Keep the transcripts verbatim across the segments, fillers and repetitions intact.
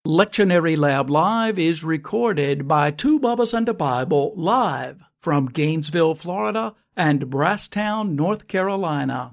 Lectionary Lab Live is recorded by Two Bubbas and a Bible live from Gainesville, Florida and Brasstown, North Carolina.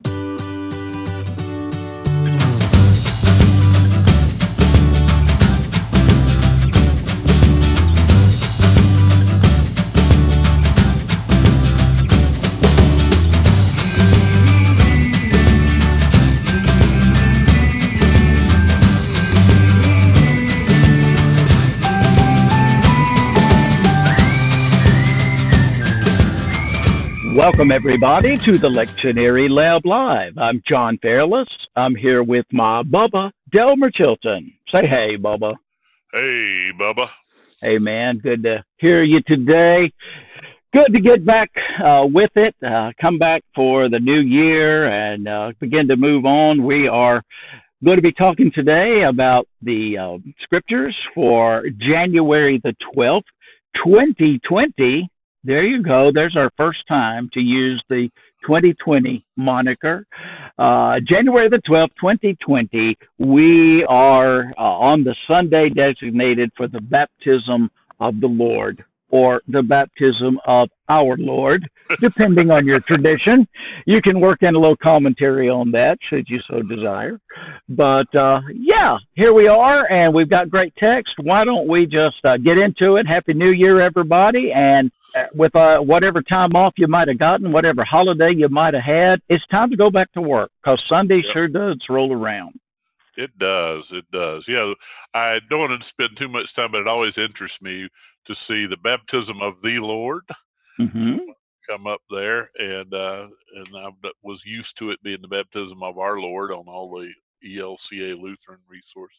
Welcome, everybody, to the Lectionary Lab Live. I'm John Fairless. I'm here with my Bubba, Delmer Chilton. Say hey, Bubba. Hey, Bubba. Hey, man. Good to hear you today. Good to get back uh, with it, uh, come back for the new year and uh, begin to move on. We are going to be talking today about the uh, scriptures for January the twelfth, twenty twenty. There you go. There's our first time to use the twenty twenty moniker. Uh, January the twelfth, twenty twenty, we are uh, on the Sunday designated for the baptism of the Lord, or the baptism of our Lord, depending on your tradition. You can work in a little commentary on that, should you so desire. But, uh, yeah, here we are, and we've got great text. Why don't we just uh, get into it? Happy New Year, everybody, and with uh, whatever time off you might have gotten, whatever holiday you might have had, it's time to go back to work, because Sunday yep. sure does roll around. It does. It does. Yeah, I don't want to spend too much time, but it always interests me to see the baptism of the Lord mm-hmm. come up there, and uh, and I was used to it being the baptism of our Lord on all the E L C A Lutheran resources.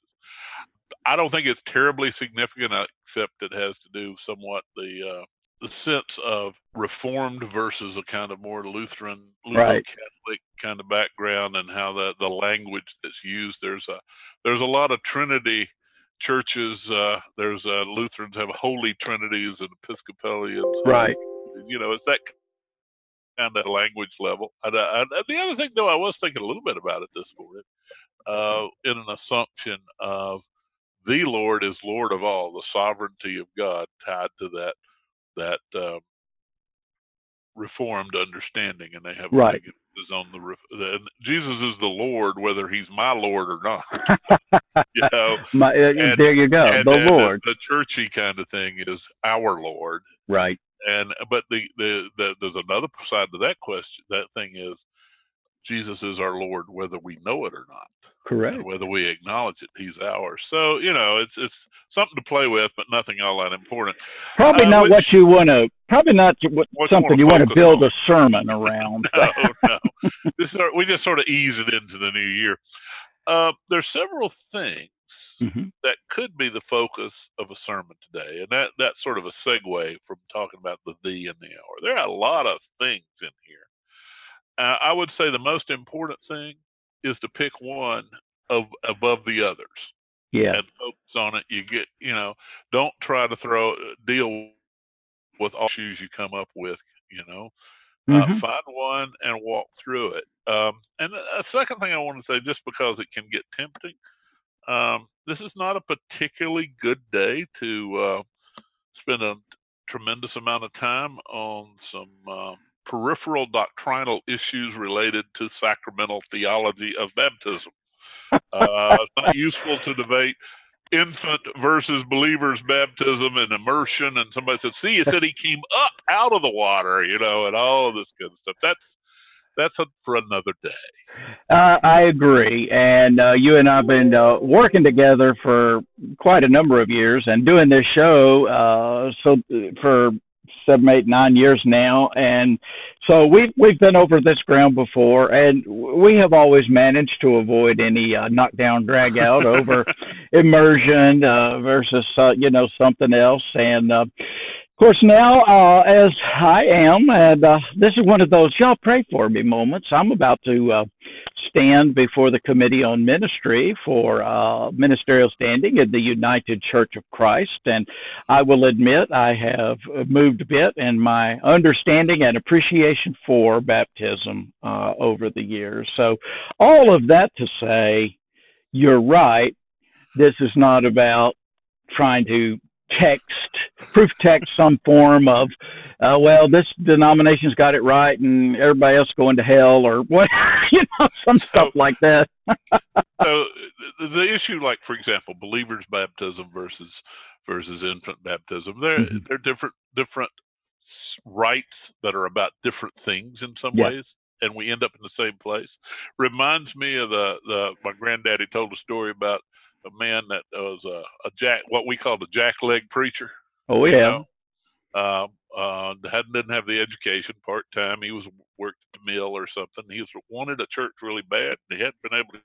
I don't think it's terribly significant, except it has to do somewhat the uh, the sense of Reformed versus a kind of more Lutheran, Lutheran right. Catholic kind of background, and how the, the language that's used. There's a there's a lot of Trinity churches. Uh, there's uh, Lutherans have holy trinities and Episcopalians. Right. You know, it's that kind of language level. And, uh, and the other thing, though, I was thinking a little bit about it this morning, uh, in an assumption of the Lord is Lord of all, the sovereignty of God tied to that. that um, Reformed understanding, and they have right. a big emphasis on the, the Jesus is the Lord, whether he's my Lord or not. you know, my, uh, and, there you go, and, the and Lord. The, the churchy kind of thing is our Lord, right? And but the, the the there's another side to that question. That thing is Jesus is our Lord, whether we know it or not. Correct. Whether we acknowledge it, he's ours. So, you know, it's it's something to play with, but nothing all that important. Probably uh, not which, what you want to, probably not what, something you want to build on. a sermon around. no, no. This is, we just sort of ease it into the new year. Uh, there's several things mm-hmm. that could be the focus of a sermon today, and that, that's sort of a segue from talking about the thee and the hour. There are a lot of things in here. Uh, I would say the most important thing is to pick one of above the others. Yeah. And focus on it. You get, you know, don't try to throw deal with all issues you come up with. You know, mm-hmm. uh, find one and walk through it. Um, and a second thing I want to say, just because it can get tempting, um, this is not a particularly good day to uh, spend a tremendous amount of time on some uh, peripheral doctrinal issues related to sacramental theology of baptism. Uh, it's not useful to debate infant versus believer's baptism and immersion. And somebody said, see, it said he came up out of the water, you know, and all of this good stuff. That's that's a, for another day. Uh, I agree. And uh, you and I have been uh, working together for quite a number of years and doing this show uh, so for seven, eight, nine years now. And so we've, we've been over this ground before, and we have always managed to avoid any uh, knockdown, drag out over immersion uh, versus, uh, you know, something else. And, uh, of course, now, uh, as I am, and uh, this is one of those y'all pray for me moments, I'm about to uh, stand before the Committee on Ministry for uh, ministerial standing in the United Church of Christ. And I will admit I have moved a bit in my understanding and appreciation for baptism uh, over the years. So all of that to say, you're right. This is not about trying to text, proof text some form of, uh, well, this denomination's got it right and everybody else going to hell or what, you know, some So, stuff like that. so the, the issue, like for example, believers baptism versus versus infant baptism, they're Mhm. they're different different rites that are about different things in some Yeah. ways, and we end up in the same place. Reminds me of the the my granddaddy told a story about a man that was a, a jack, what we called a jackleg preacher. Oh You yeah. know, uh, uh, hadn't didn't have the education, part time. He was worked at the mill or something. He was wanted a church really bad. And he hadn't been able to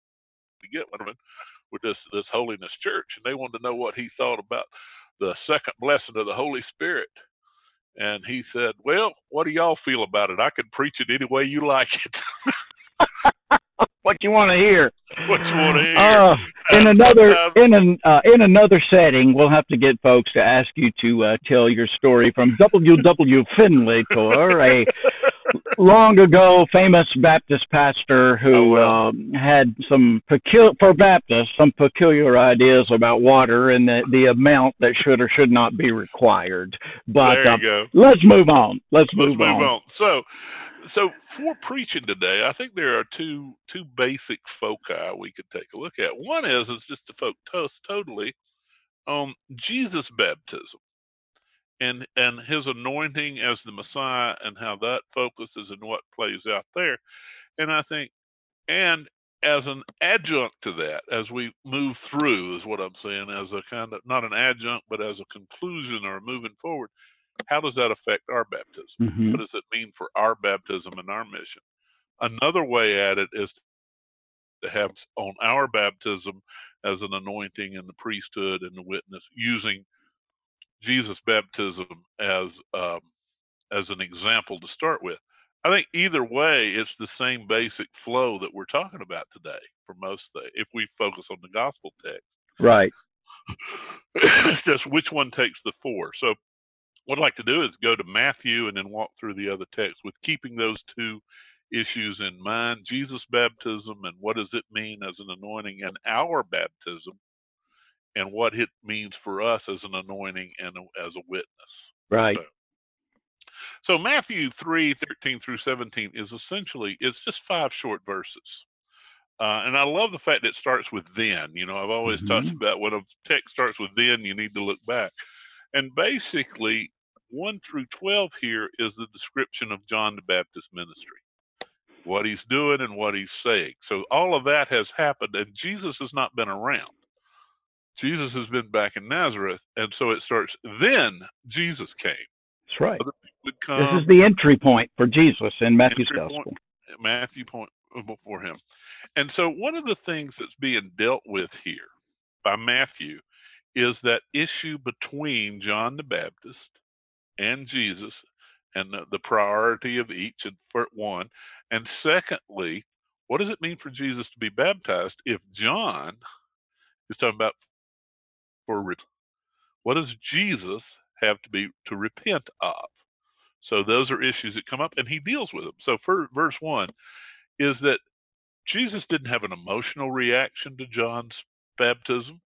get one of it with this this holiness church, and they wanted to know what he thought about the second blessing of the Holy Spirit. And he said, "Well, what do y'all feel about it? I can preach it any way you like it." What you want to hear? What you want to hear? Uh, in another Um, in an uh, in another setting, we'll have to get folks to ask you to uh, tell your story from W W Finley tour, a long ago famous Baptist pastor who Oh, well. um, had some peculiar for Baptists some peculiar ideas about water and the, the amount that should or should not be required. But there uh, you go. let's move on. Let's Let's move, move on. on. So, so for preaching today, I think there are two two basic foci we could take a look at. One is is just to focus totally on Jesus' baptism and and his anointing as the Messiah and how that focuses and what plays out there. And I think, and as an adjunct to that, as we move through, is what I'm saying, as a kind of not an adjunct, but as a conclusion or moving forward. How does that affect our baptism? Mm-hmm. What does it mean for our baptism and our mission? Another way at it is to have on our baptism as an anointing and the priesthood and the witness, using Jesus' baptism as um, as an example to start with. I think either way, it's the same basic flow that we're talking about today for most things, if we focus on the gospel text. Right. Just which one takes the four. So what I'd like to do is go to Matthew and then walk through the other texts with keeping those two issues in mind: Jesus' baptism and what does it mean as an anointing, and our baptism and what it means for us as an anointing and as a witness. Right. So, so Matthew three, thirteen through seventeen is essentially, it's just five short verses. Uh, and I love the fact that it starts with then. You know, I've always Mm-hmm. talked about when a text starts with then, you need to look back. And basically, one through twelve here is the description of John the Baptist's ministry, what he's doing and what he's saying. So all of that has happened, and Jesus has not been around. Jesus has been back in Nazareth, and so it starts, then Jesus came. That's right. Other people would come, This is the entry point for Jesus in Matthew's entry gospel. point, Matthew point before him. And so one of the things that's being dealt with here by Matthew is that issue between John the Baptist and Jesus, and the, the priority of each, and for one. And secondly, what does it mean for Jesus to be baptized if John is talking about for what does Jesus have to be to repent of? So those are issues that come up, and he deals with them. So for verse one is that Jesus didn't have an emotional reaction to John's baptism.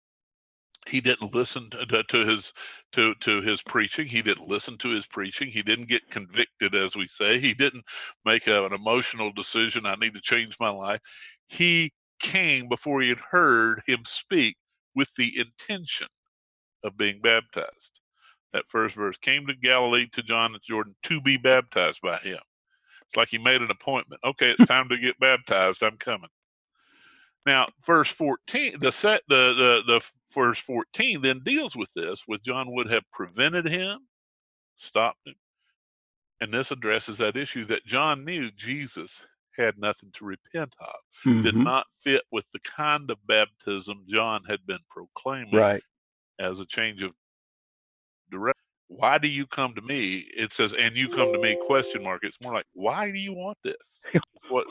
He didn't listen to, to, to his to to his preaching. He didn't listen to his preaching. He didn't get convicted, as we say. He didn't make a, an emotional decision, I need to change my life. He came before he had heard him speak with the intention of being baptized. That first verse, came to Galilee to John the Jordan to be baptized by him. It's like he made an appointment. Okay, it's time to get baptized. I'm coming. Now, verse fourteen, the set, the, the the verse fourteen then deals with this, with John would have prevented him, stopped him, and this addresses that issue that John knew Jesus had nothing to repent of, Mm-hmm. did not fit with the kind of baptism John had been proclaiming, right, as a change of direction. Why do you come to me? It says, and you come to me, question mark. It's more like, why do you want this? What?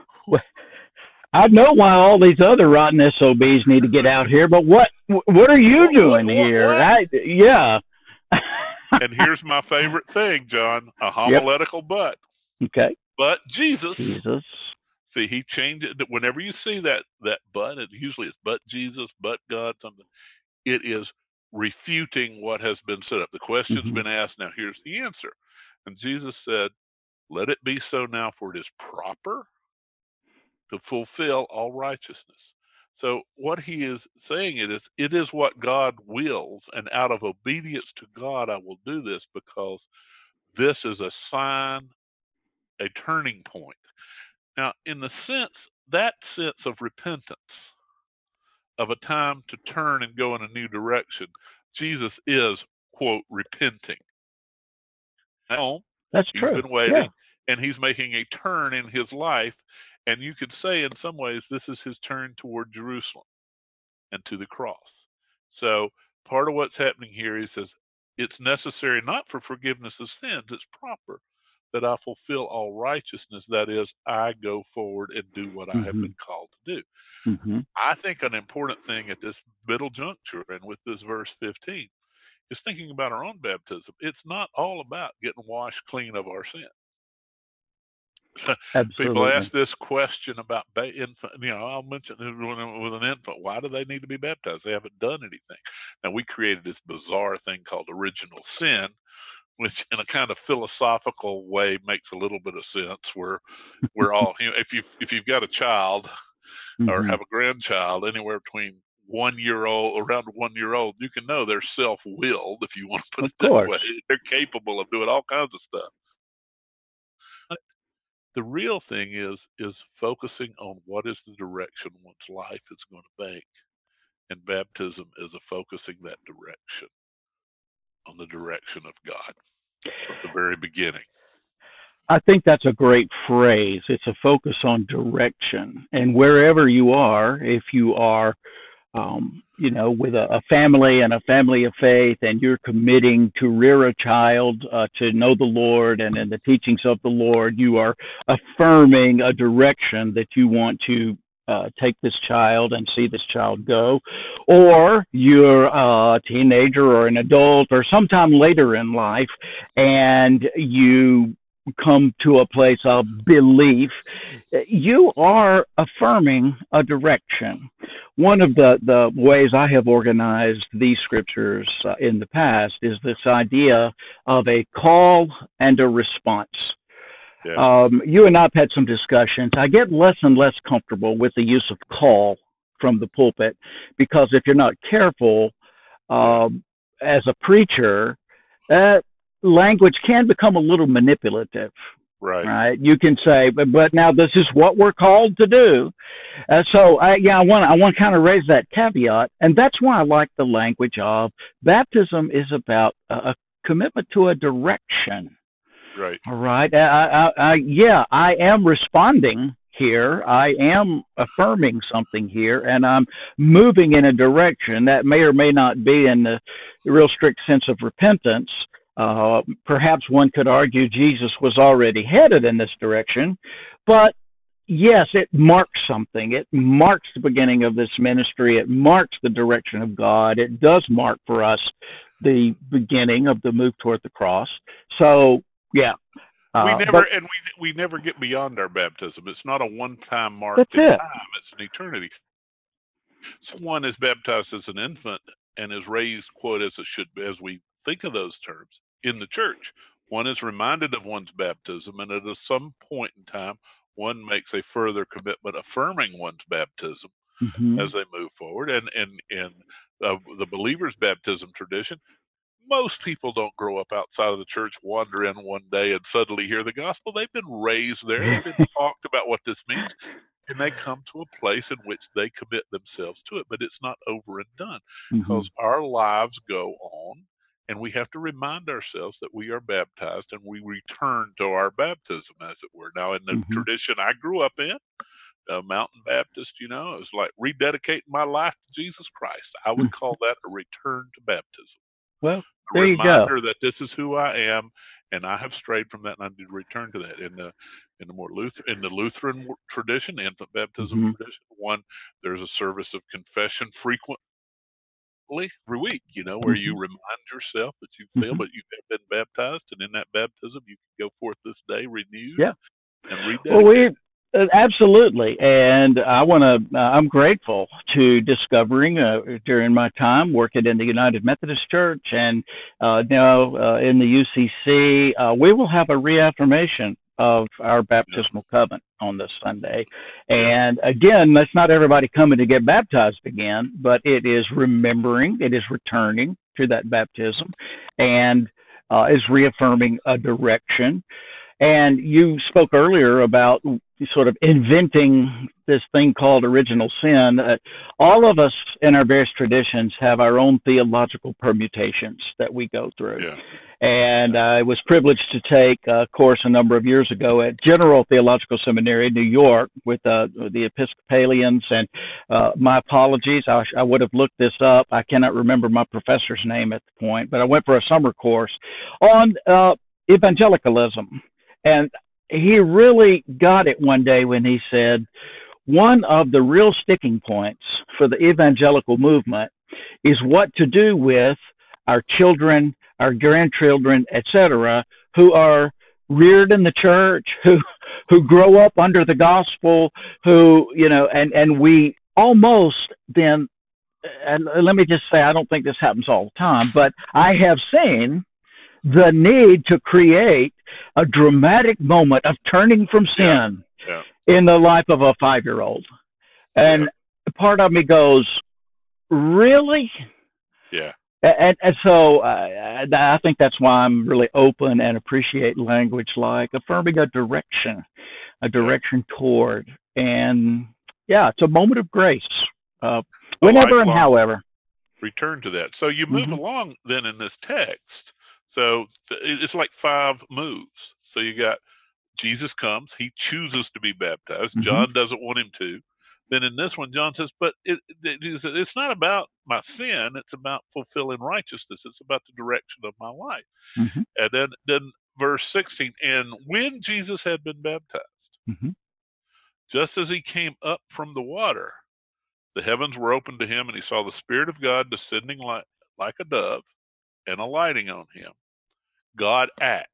I know why all these other rotten S O Bs need to get out here, but what what are you what, doing what, here? what? I, yeah. And here's my favorite thing, John, a homiletical yep. but. Okay. But Jesus. Jesus. See, he changed it. Whenever you see that, that but, it usually it's but Jesus, but God, something. It is refuting what has been set up. The question's Mhm. been asked, now here's the answer. And Jesus said, let it be so now, for it is proper to fulfill all righteousness. So what he is saying it is, it is what God wills, and out of obedience to God, I will do this, because this is a sign, a turning point. Now, in the sense, that sense of repentance, of a time to turn and go in a new direction, Jesus is, quote, repenting. Now, That's he's true. been waiting, Yeah. and he's making a turn in his life, and you could say in some ways this is his turn toward Jerusalem and to the cross. So part of what's happening here, he says, it's necessary not for forgiveness of sins, it's proper that I fulfill all righteousness. That is, I go forward and do what I have Mhm. been called to do. Mhm. I think an important thing at this middle juncture and with this verse fifteen is thinking about our own baptism. It's not all about getting washed clean of our sin. People Absolutely. ask this question about ba- infant. You know, I'll mention it with an infant. Why do they need to be baptized? They haven't done anything. Now, we created this bizarre thing called original sin, which, in a kind of philosophical way, makes a little bit of sense. Where we're all, you know, if you if you've got a child or Mhm. have a grandchild anywhere between one year old, around one year old, you can know they're self-willed, if you want to put Of it that course. way. They're capable of doing all kinds of stuff. The real thing is is focusing on what is the direction one's life is going to make, and baptism is a focusing that direction on the direction of God from the very beginning. I think that's a great phrase. It's a focus on direction. And wherever you are, if you are, um, you know, with a, a family and a family of faith, and you're committing to rear a child uh, to know the Lord and in the teachings of the Lord, you are affirming a direction that you want to uh, take this child and see this child go. Or you're a teenager or an adult or sometime later in life, and you come to a place of belief, you are affirming a direction. One of the, the ways I have organized these scriptures uh, in the past is this idea of a call and a response. Yeah. Um, you and I have had some discussions. I get less and less comfortable with the use of call from the pulpit, because if you're not careful, um, as a preacher, uh, language can become a little manipulative. Right. Right. You can say, but, but now this is what we're called to do. Uh, so, I, yeah, I want I want to kind of raise that caveat, and that's why I like the language of baptism is about a, a commitment to a direction. Right. All right. I, I, I, yeah, I am responding here. I am affirming something here, and I'm moving in a direction that may or may not be in the real strict sense of repentance. Uh, perhaps one could argue Jesus was already headed in this direction, but yes, it marks something. It marks the beginning of this ministry. It marks the direction of God. It does mark for us the beginning of the move toward the cross. So, yeah. Uh, we never but, and we we never get beyond our baptism. It's not a one-time mark that's in it. time. It's an eternity. Someone is baptized as an infant and is raised, quote, as it should be, as we think of those terms in the church. One is reminded of one's baptism, and at some point in time, one makes a further commitment affirming one's baptism Mm-hmm. as they move forward. And in and, and, uh, the believer's baptism tradition, most people don't grow up outside of the church, wander in one day, and suddenly hear the gospel. They've been raised there. They've been talked about what this means, and they come to a place in which they commit themselves to it. But it's not over and done, because Mm-hmm. our lives go on, and we have to remind ourselves that we are baptized, and we return to our baptism, as it were. Now, in the Mm-hmm. tradition I grew up in, uh, Mountain Baptist, you know, it was like rededicating my life to Jesus Christ. I would call that a return to baptism. Well, A there you reminder go. that this is who I am, and I have strayed from that, and I need to return to that. In the in the more Luther in the Lutheran tradition, the infant baptism Mm-hmm. tradition, one there's a service of confession frequently every week. You know, where Mm-hmm. you remind yourself that you failed, Mm-hmm. but you have been baptized, and in that baptism, you can go forth this day renewed Yeah. and rededicated. Well, we Uh, Absolutely, and I want to. Uh, I'm grateful to discovering uh, during my time working in the United Methodist Church and uh, now uh, in the U C C, uh, we will have a reaffirmation of our Yeah. baptismal covenant on this Sunday. Yeah. And again, that's not everybody coming to get baptized again, but it is remembering, it is returning to that baptism, and uh, is reaffirming a direction. And you spoke earlier about sort of inventing this thing called original sin. Uh, all of us in our various traditions have our own theological permutations that we go through. Yeah. And I was privileged to take a course a number of years ago at General Theological Seminary in New York with uh, the Episcopalians. And uh, my apologies, I, I would have looked this up. I cannot remember my professor's name at the point, but I went for a summer course on uh, evangelicalism. And he really got it one day when he said, one of the real sticking points for the evangelical movement is what to do with our children, our grandchildren, et cetera, who are reared in the church, who who grow up under the gospel, who, you know, and, and we almost then, and let me just say, I don't think this happens all the time, but I have seen the need to create a dramatic moment of turning from sin yeah. Yeah. in the life of a five-year-old. And yeah. part of me goes, really? Yeah. And, and so uh, I think that's why I'm really open and appreciate language like affirming a direction, a direction yeah. toward. And, yeah, it's a moment of grace, uh, whenever and however. Return to that. So you move mm-hmm. along then in this text. So it's like five moves. So you got Jesus comes, he chooses to be baptized. Mm-hmm. John doesn't want him to. Then in this one, John says, but it, it, it's not about my sin. It's about fulfilling righteousness. It's about the direction of my life. Mm-hmm. And then, then verse sixteen, and when Jesus had been baptized, mm-hmm. just as he came up from the water, the heavens were opened to him, and he saw the Spirit of God descending like, like a dove and alighting on him. God acts.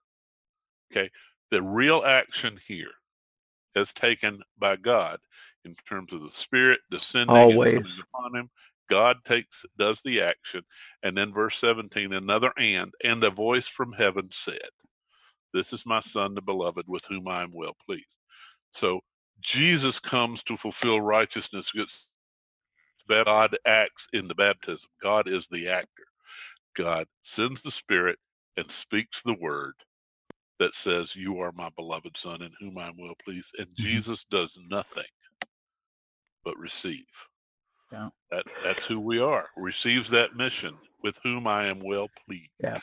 Okay, the real action here is taken by God in terms of the Spirit descending Always. and coming upon him. God takes does the action, and then verse seventeen, another and, and a voice from heaven said, "This is my Son, the beloved, with whom I am well pleased." So Jesus comes to fulfill righteousness. God acts in the baptism. God is the actor. God sends the Spirit and speaks the word that says, "You are my beloved Son, in whom I am well pleased." And mm-hmm. Jesus does nothing but receive. Yeah. That that's who we are. Receives that mission, with whom I am well pleased. Yeah.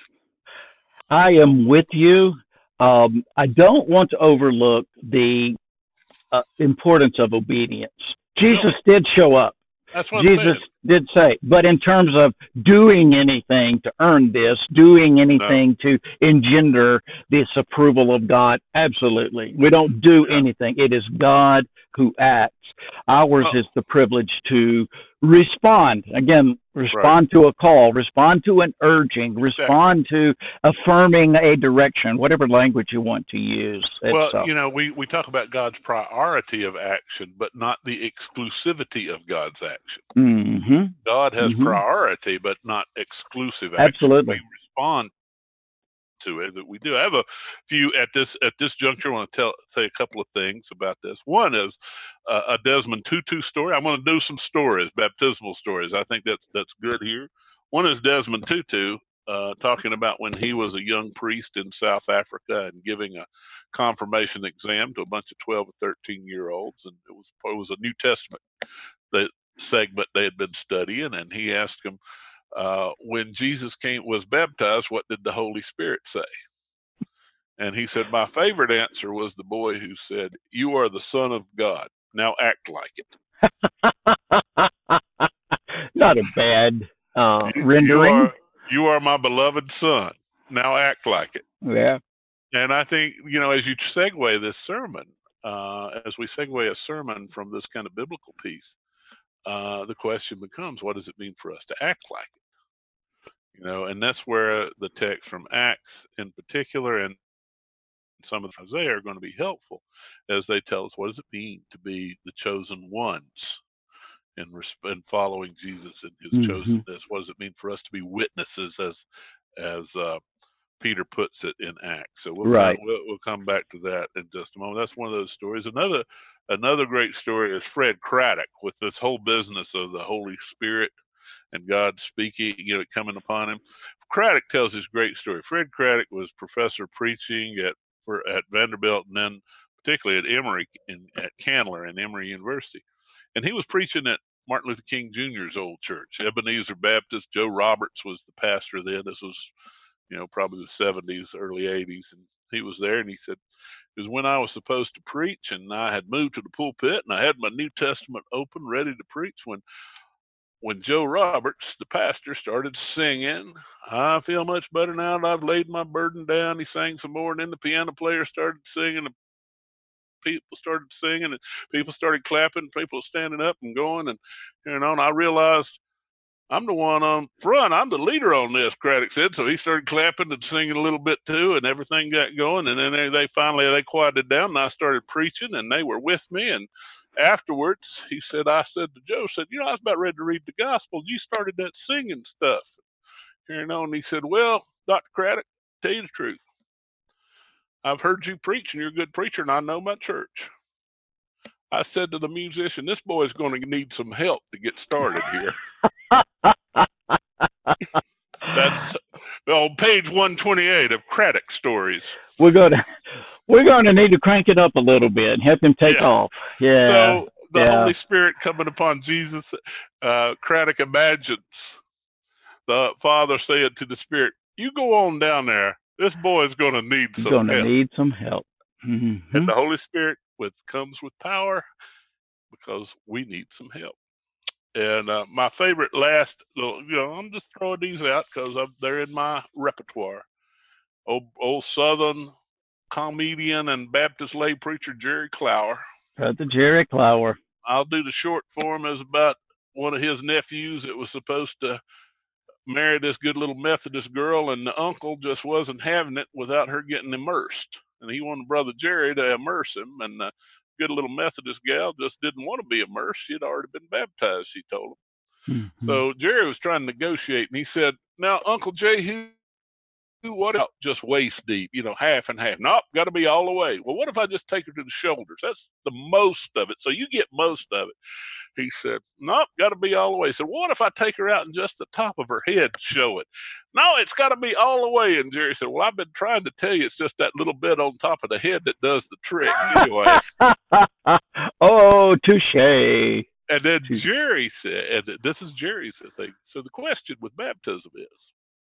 I am with you. Um, I don't want to overlook the uh, importance of obedience. Jesus no. did show up. That's what Jesus did say, but in terms of doing anything to earn this, doing anything no. to engender this approval of God, absolutely. We don't do yeah. anything. It is God who acts. Ours oh. is the privilege to respond. Again, respond right. to a call, respond to an urging, respond exactly. to affirming a direction, whatever language you want to use. Well, uh, you know, we, we talk about God's priority of action, but not the exclusivity of God's action. Mm-hmm. God has mm-hmm. priority, but not exclusive action. Absolutely. We respond to it that we do. I have a few at this at this juncture. I want to tell say a couple of things about this. One is uh, a Desmond Tutu story. I'm going to do some stories, baptismal stories. I think that's that's good here. One is Desmond Tutu uh, talking about when he was a young priest in South Africa and giving a confirmation exam to a bunch of twelve or thirteen year olds, and it was it was a New Testament that segment they had been studying, and he asked them, Uh, when Jesus came was baptized, what did the Holy Spirit say? And he said, my favorite answer was the boy who said, "You are the Son of God. Now act like it." Not a bad uh, rendering. You are, you are my beloved Son. Now act like it. Yeah. And I think, you know, as you segue this sermon, uh, as we segue a sermon from this kind of biblical piece, uh, the question becomes, what does it mean for us to act like it? You know, and that's where the text from Acts in particular and some of Isaiah are going to be helpful as they tell us what does it mean to be the chosen ones in, in following Jesus and his mm-hmm. chosenness. What does it mean for us to be witnesses, as as uh, Peter puts it in Acts? So we'll, right. come, we'll we'll come back to that in just a moment. That's one of those stories. Another another great story is Fred Craddock with this whole business of the Holy Spirit and God speaking, you know, coming upon him. Craddock tells this great story. Fred Craddock was professor preaching at for, at Vanderbilt, and then particularly at Emory in, at Candler and Emory University, and he was preaching at Martin Luther King Junior's old church, Ebenezer Baptist. Joe Roberts was the pastor then. This was, you know, probably the seventies, early eighties, and he was there, and he said it was when I was supposed to preach, and I had moved to the pulpit, and I had my New Testament open, ready to preach, when when Joe Roberts, the pastor, started singing, "I feel much better now that I've laid my burden down." He sang some more, and then the piano player started singing, and people started singing, and people started clapping, people standing up and going, and you know, and I realized I'm the one on front. I'm the leader on this, Craddock said. So he started clapping and singing a little bit too, and everything got going. And then they, they finally, they quieted down, and I started preaching, and they were with me. And afterwards, he said, I said to Joe, said, you know, I was about ready to read the gospel. You started that singing stuff. You know, and he said, well, Doctor Craddock, tell you the truth. I've heard you preach, and you're a good preacher, and I know my church. I said to the musician, this boy's going to need some help to get started here. That's on page one twenty-eight of Craddock Stories. We're going to we're going to need to crank it up a little bit and help him take yeah. off. Yeah. So the yeah. Holy Spirit coming upon Jesus, uh, Craddock imagines the Father saying to the Spirit, "You go on down there. This boy is going to need He's some going help." to need some help. Mm-hmm. And the Holy Spirit with comes with power because we need some help. And uh, my favorite last, you know, I'm just throwing these out because they're in my repertoire. Old, old Southern comedian and Baptist lay preacher Jerry Clower. Brother Jerry Clower. I'll do the short form as about one of his nephews that was supposed to marry this good little Methodist girl, and the uncle just wasn't having it without her getting immersed. And he wanted Brother Jerry to immerse him, and the good little Methodist gal just didn't want to be immersed. She had already been baptized, she told him. Mm-hmm. So Jerry was trying to negotiate, and he said, now, Uncle Jay, who, who what about just waist deep, you know, half and half? Nope, got to be all the way. Well, what if I just take her to the shoulders? That's the most of it, so you get most of it. He said, nope, got to be all the way. He said, what if I take her out and just the top of her head show it? No, it's got to be all the way. And Jerry said, well, I've been trying to tell you it's just that little bit on top of the head that does the trick. Anyway. Oh, touche. And then Jerry said, and this is Jerry's thing. So the question with baptism is,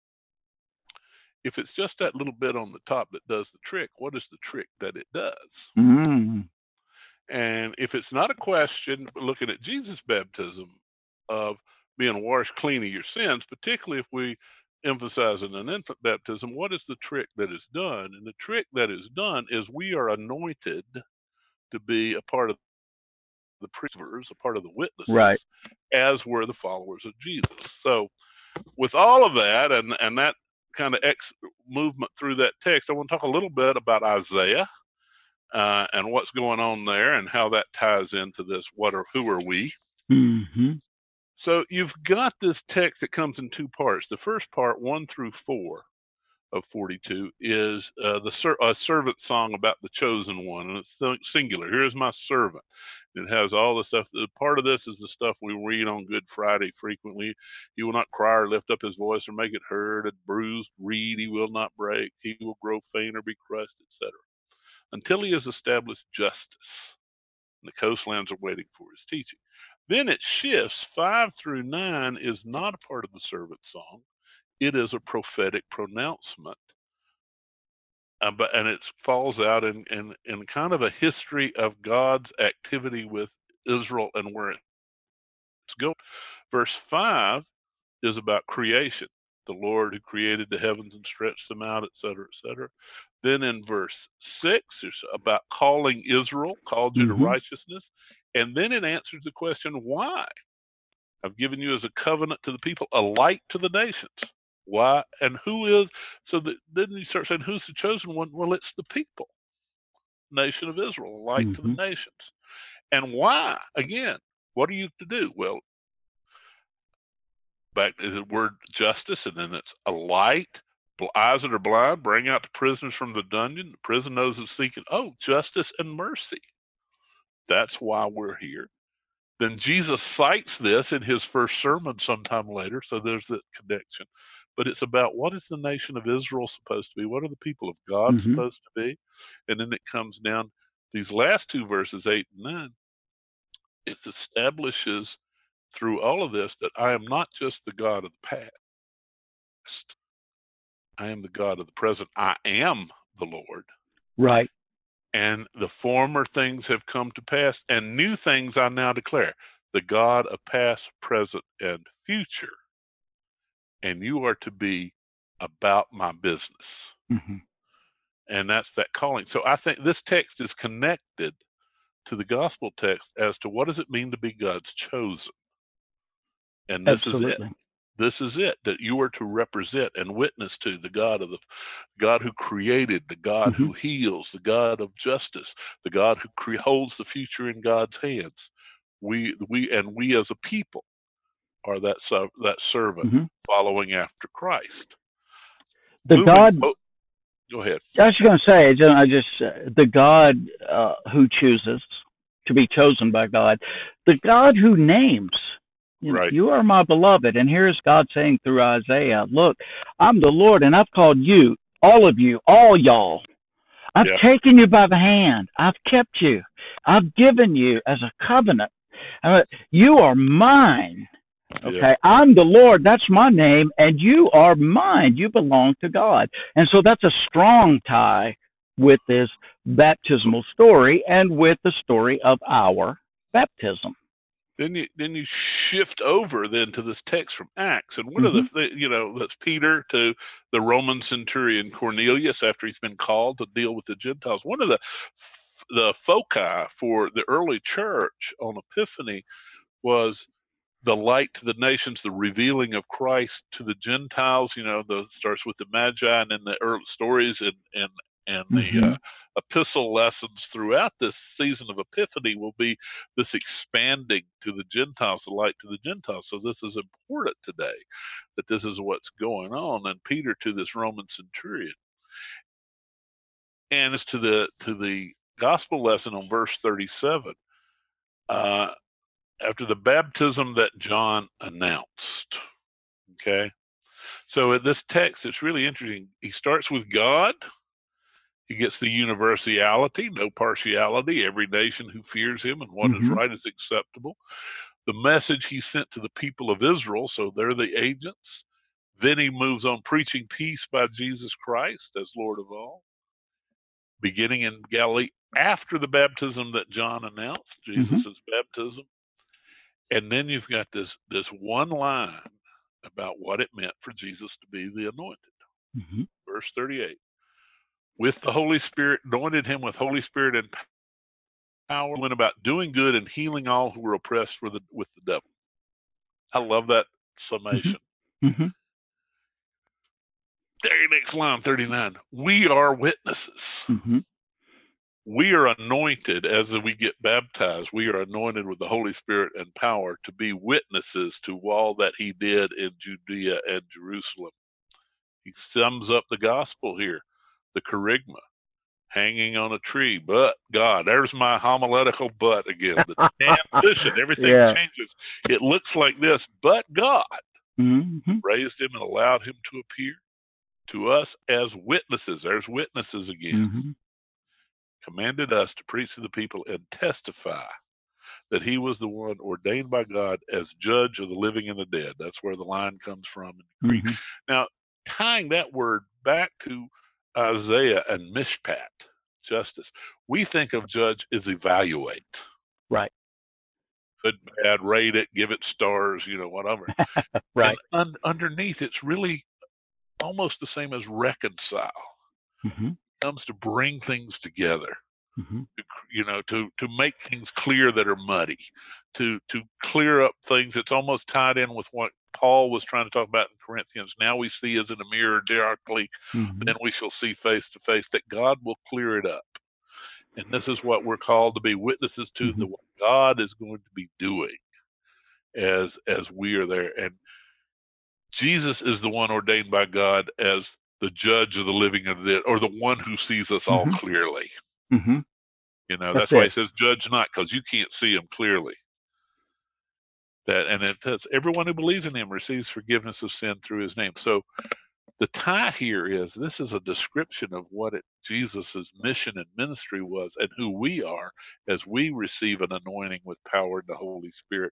if it's just that little bit on the top that does the trick, what is the trick that it does? Mm. And if it's not a question, looking at Jesus' baptism of being washed clean of your sins, particularly if we emphasize in an infant baptism, what is the trick that is done? And the trick that is done is we are anointed to be a part of the preachers, a part of the witnesses, right, as were the followers of Jesus. So with all of that and, and that kind of ex movement through that text, I want to talk a little bit about Isaiah. Uh, and what's going on there and how that ties into this, what are, who are we? Mm-hmm. So you've got this text that comes in two parts. The first part, one through four of forty-two, is uh, the ser a servant song about the chosen one, and it's singular. Here is my servant. It has all the stuff. Part of this is the stuff we read on Good Friday frequently. He will not cry or lift up his voice or make it heard. A bruised reed he will not break. He will grow faint or be crushed, et cetera, until he has established justice. And the coastlands are waiting for his teaching. Then it shifts. Five through nine is not a part of the servant song. It is a prophetic pronouncement. Uh, but, and it falls out in, in, in kind of a history of God's activity with Israel and where it's going. Verse five is about creation. The Lord who created the heavens and stretched them out, et cetera, et cetera. Then in verse six, it's about calling Israel, called you mm-hmm. to righteousness. And then it answers the question, why? I've given you as a covenant to the people, a light to the nations. Why? And who is? So that, then you start saying, who's the chosen one? Well, it's the people. nation of Israel, a light Mm-hmm. to the nations. And why? Again, what are you to do? Well, back to the word justice, and then it's a light. Eyes that are blind, bring out the prisoners from the dungeon. The prison knows is seeking, oh, justice and mercy. That's why we're here. Then Jesus cites this in his first sermon sometime later, so there's that connection. But it's about what is the nation of Israel supposed to be? What are the people of God Mm-hmm. supposed to be? And then it comes down, these last two verses, eight and nine, it establishes through all of this that I am not just the God of the past. I am the God of the present. I am the Lord. Right. And the former things have come to pass, and new things I now declare. The God of past, present, and future. And you are to be about my business. Mm-hmm. And that's that calling. So I think this text is connected to the gospel text as to what does it mean to be God's chosen. And this Absolutely. is it. This is it, that you are to represent and witness to the God of the God who created, the God Mm-hmm. who heals, the God of justice, the God who cre- holds the future in God's hands. We we and we as a people are that that servant Mm-hmm. following after Christ. The Moving, God. oh, go ahead. I was going to say, I just uh, the God uh, who chooses to be chosen by God, the God who names. You know, Right. you are my beloved. And here's God saying through Isaiah, look, I'm the Lord, and I've called you, all of you, all y'all. I've Yeah. taken you by the hand. I've kept you. I've given you as a covenant. Uh, you are mine. Okay. Yeah. I'm the Lord. That's my name. And you are mine. You belong to God. And so that's a strong tie with this baptismal story and with the story of our baptism. Then you then you shift over then to this text from Acts, and one Mm-hmm. of the you know that's Peter to the Roman centurion Cornelius after he's been called to deal with the Gentiles. One of the the foci for the early church on Epiphany was the light to the nations, the revealing of Christ to the Gentiles. You know, the starts with the Magi, and then the early stories and and and Mm-hmm. the uh, epistle lessons throughout this season of Epiphany will be this expanding to the Gentiles, the light to the Gentiles. So this is important today, that this is what's going on. And Peter to this Roman centurion, and it's to the to the gospel lesson on verse thirty-seven. Uh, after the baptism that John announced, okay. So at this text, it's really interesting. He starts with God. He gets the universality, no partiality, every nation who fears him and what Mm-hmm. is right is acceptable. The message he sent to the people of Israel, so they're the agents. Then he moves on preaching peace by Jesus Christ as Lord of all, beginning in Galilee after the baptism that John announced, Jesus' Mm-hmm. baptism. And then you've got this, this one line about what it meant for Jesus to be the anointed. Mm-hmm. Verse thirty-eight. With the Holy Spirit, anointed him with Holy Spirit and power, went about doing good and healing all who were oppressed with the, with the devil. I love that summation. Mm-hmm. Very next line, thirty-nine. We are witnesses. Mm-hmm. We are anointed as we get baptized. We are anointed with the Holy Spirit and power to be witnesses to all that he did in Judea and Jerusalem. He sums up the gospel here, the kerygma, hanging on a tree. But God, there's my homiletical but again. The transition, everything Yeah. changes. It looks like this, but God Mm-hmm. raised him and allowed him to appear to us as witnesses. There's witnesses again. Mm-hmm. Commanded us to preach to the people and testify that he was the one ordained by God as judge of the living and the dead. That's where the line comes from in the Greek. Mm-hmm. Now, tying that word back to Isaiah and mishpat, justice, we think of judge as evaluate. Right. Good, bad, rate it, give it stars, you know, whatever. Right. And un- underneath, it's really almost the same as reconcile. Mm-hmm. It comes to bring things together. Mm-hmm. To, you know, to, to make things clear that are muddy, to to clear up things. It's almost tied in with what Paul was trying to talk about in Corinthians. Now we see as in a mirror darkly, Mm-hmm. then we shall see face to face, that God will clear it up. And this is what we're called to be witnesses to, mm-hmm. the what God is going to be doing as as we are there. And Jesus is the one ordained by God as the judge of the living and the dead, or the one who sees us all mm-hmm. clearly. Mm-hmm. You know, that's, that's why he says, judge not, because you can't see him clearly. That and it says, everyone who believes in him receives forgiveness of sin through his name. So the tie here is, this is a description of what it, Jesus' mission and ministry was, and who we are as we receive an anointing with power in the Holy Spirit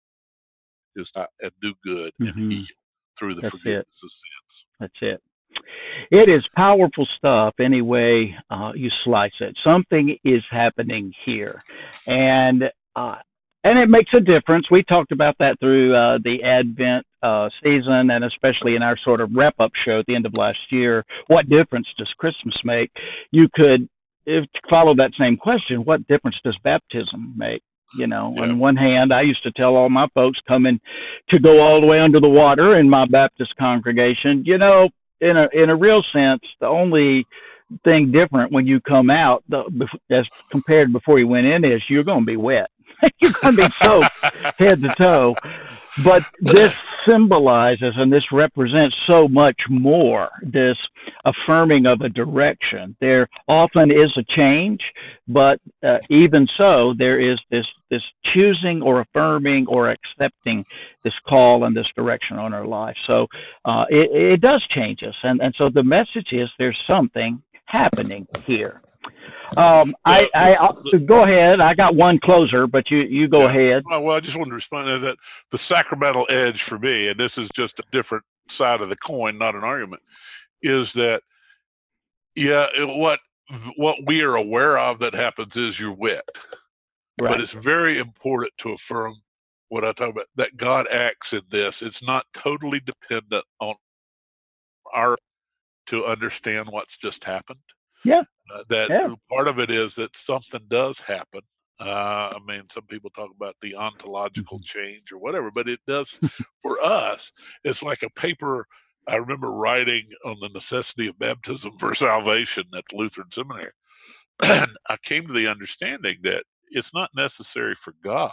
is not, and do good mm-hmm. and heal through the That's forgiveness it. of sins. That's it. It is powerful stuff any way uh, you slice it. Something is happening here. And uh, and it makes a difference. We talked about that through uh, the Advent uh, season, and especially in our sort of wrap-up show at the end of last year. What difference does Christmas make? You could if, follow that same question. What difference does baptism make? You know, yeah. On one hand, I used to tell all my folks coming to go all the way under the water in my Baptist congregation, you know, in a in a real sense, the only thing different when you come out, the, as compared to before you went in, is you're going to be wet. You're going to be soaked head to toe. But this symbolizes and this represents so much more, this affirming of a direction. There often is a change, but uh, even so, there is this, this choosing or affirming or accepting this call and this direction on our life. So uh, it, it does change us. And, and so the message is there's something happening here. Um, I, I, I'll, go ahead. I got one closer, but you, you go yeah. ahead. Well, I just wanted to respond to that. The sacramental edge for me, and this is just a different side of the coin, not an argument, is that, yeah, what what we are aware of that happens is you're wet. Right. But it's very important to affirm what I talk about, that God acts in this. It's not totally dependent on our to understand what's just happened. Yeah. Uh, that yeah. part of it is that something does happen. Uh, I mean, some people talk about the ontological change or whatever, but it does, for us, it's like a paper. I remember writing on the necessity of baptism for salvation at the Lutheran Seminary. And I came to the understanding that it's not necessary for God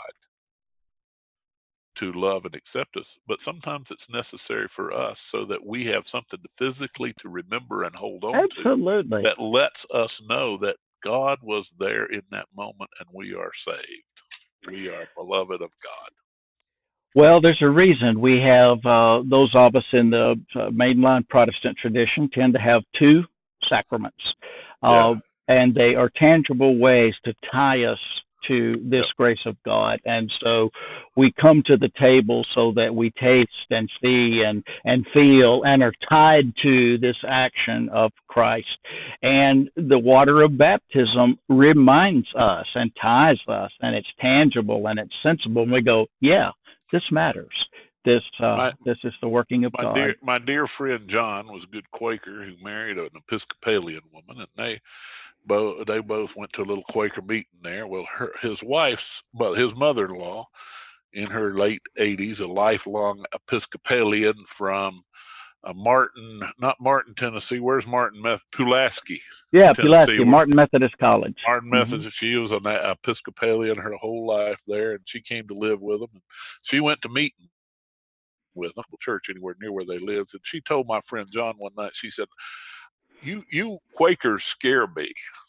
to love and accept us, but sometimes it's necessary for us so that we have something to physically to remember and hold on Absolutely. to that lets us know that God was there in that moment and we are saved. We are beloved of God. Well, there's a reason we have uh, those of us in the uh, mainline Protestant tradition tend to have two sacraments, uh, yeah. and they are tangible ways to tie us to this yep. grace of God. And so we come to the table so that we taste and see and, and feel and are tied to this action of Christ. And the water of baptism reminds us and ties us, and it's tangible and it's sensible. And we go, yeah, this matters. This uh, my, this is the working of my God. Dear, my dear friend John was a good Quaker who married an Episcopalian woman, and they Both, they both went to a little Quaker meeting there. Well, her, his wife's, well, his mother-in-law, in her late eighties, a lifelong Episcopalian from uh, Martin, not Martin, Tennessee. Where's Martin? Meth- Pulaski. Yeah, Tennessee. Pulaski, Martin Methodist College. Martin Methodist. Mm-hmm. She was an Episcopalian her whole life there, and she came to live with them. She went to meeting with them, church anywhere near where they lived, and she told my friend John one night, she said, You you Quakers scare me.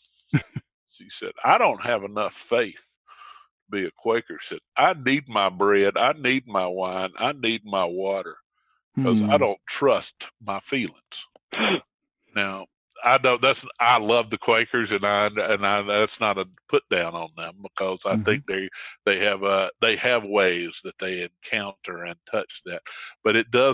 She said, I don't have enough faith to be a Quaker. She said, I need my bread, I need my wine, I need my water, because hmm. I don't trust my feelings. Now, I don't. That's I love the Quakers, and I and I that's not a put down on them, because I mm-hmm. think they they have uh they have ways that they encounter and touch that, but it does.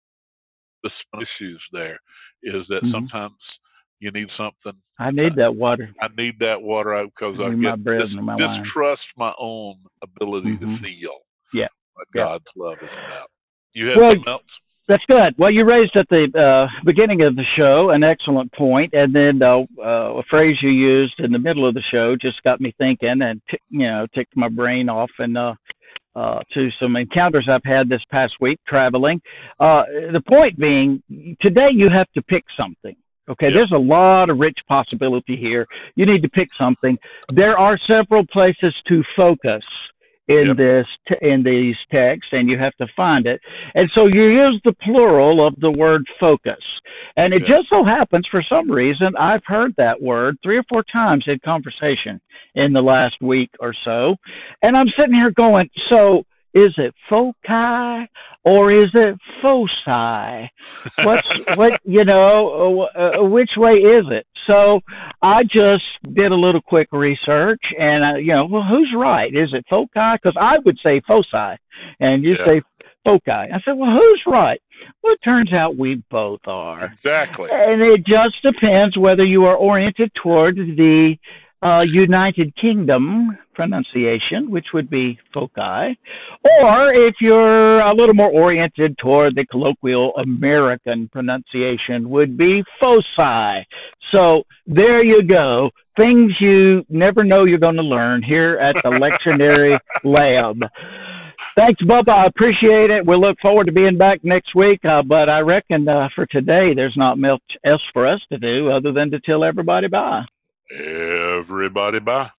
The issues there is that mm-hmm. sometimes you need something. I need uh, that water. I need that water because I, I get my bread dis- and my distrust wine. my own ability mm-hmm. to feel yeah. what yeah. God's love is about. You have well, something else? That's good. Well, you raised at the uh, beginning of the show an excellent point, and then uh, uh, a phrase you used in the middle of the show just got me thinking, and t- you know, ticked my brain off, and uh, Uh, to some encounters I've had this past week traveling. Uh, the point being, today you have to pick something. Okay, Yep. there's a lot of rich possibility here. You need to pick something. There are several places to focus in Yep. this t- in these texts, and you have to find it. And so you use the plural of the word focus. And it Yeah. just so happens, for some reason, I've heard that word three or four times in conversation in the last week or so. And I'm sitting here going, so is it foci or is it foci? What's what you know? Uh, which way is it? So I just did a little quick research, and uh, you know, well, who's right? Is it foci? Because I would say foci, and you Yeah. say foci. I said, well, who's right? Well, it turns out we both are, Exactly. and it just depends whether you are oriented toward the uh, United Kingdom pronunciation, which would be foci, or if you're a little more oriented toward the colloquial American pronunciation, would be foci. So there you go. Things you never know you're going to learn here at the Lectionary Lab. Thanks, Bubba. I appreciate it. We'll look forward to being back next week. Uh, but I reckon uh, for today, there's not much else for us to do other than to tell everybody bye. Everybody bye.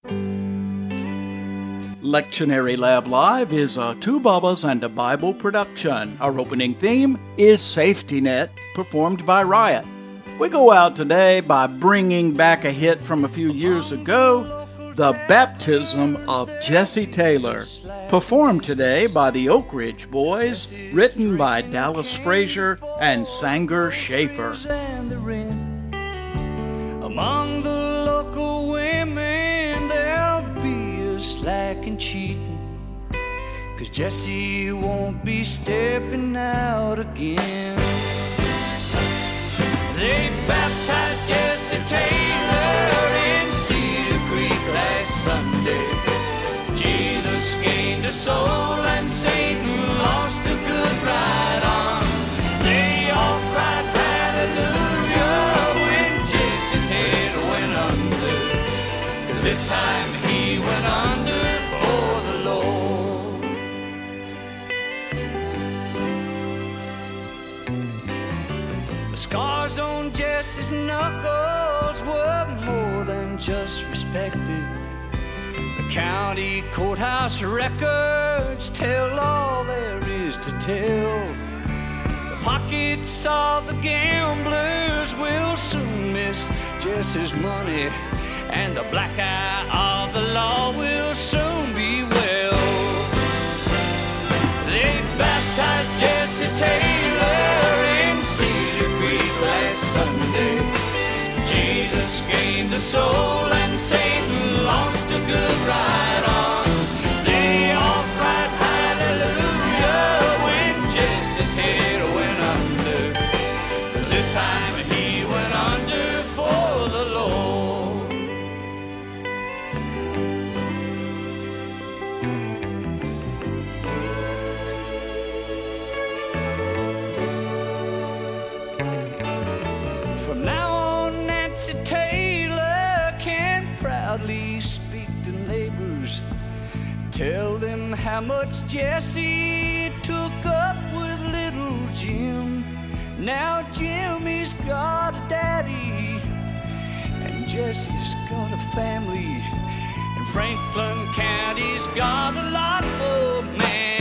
Lectionary Lab Live is a Two Bubbas and a Bible production. Our opening theme is Safety Net, performed by Riot. We go out today by bringing back a hit from a few years ago, The Baptism of Jesse Taylor, performed today by the Oak Ridge Boys, written by Dallas Frazier and Sanger Schaefer. Among the local women, there'll be a slack and cheating, 'cause Jesse won't be stepping out again. They baptized Jesse Taylor in Cedar Creek last Sunday. Jesus gained a soul and Satan lost a good right arm. They all cried hallelujah when Jesse's head went under, 'cause this time he went under for the Lord. The scars on Jesse's knuckles were more than just respected. The county courthouse records tell all there is to tell. The pockets of the gamblers will soon miss Jesse's money, and the black eye of the law will soon be well. They baptized Jesse Taylor in Cedar Creek last Sunday. Jesus gained a soul and Satan lost a good right arm. They all cried hallelujah when Jesse's head went under, 'cause this time he went under for the Lord. From now on, Nancy Taylor can proudly speak to neighbors, tell them how much Jesse took up with little Jim. Now Jimmy's got a daddy, and Jesse's got a family, and Franklin County's got a lot of men.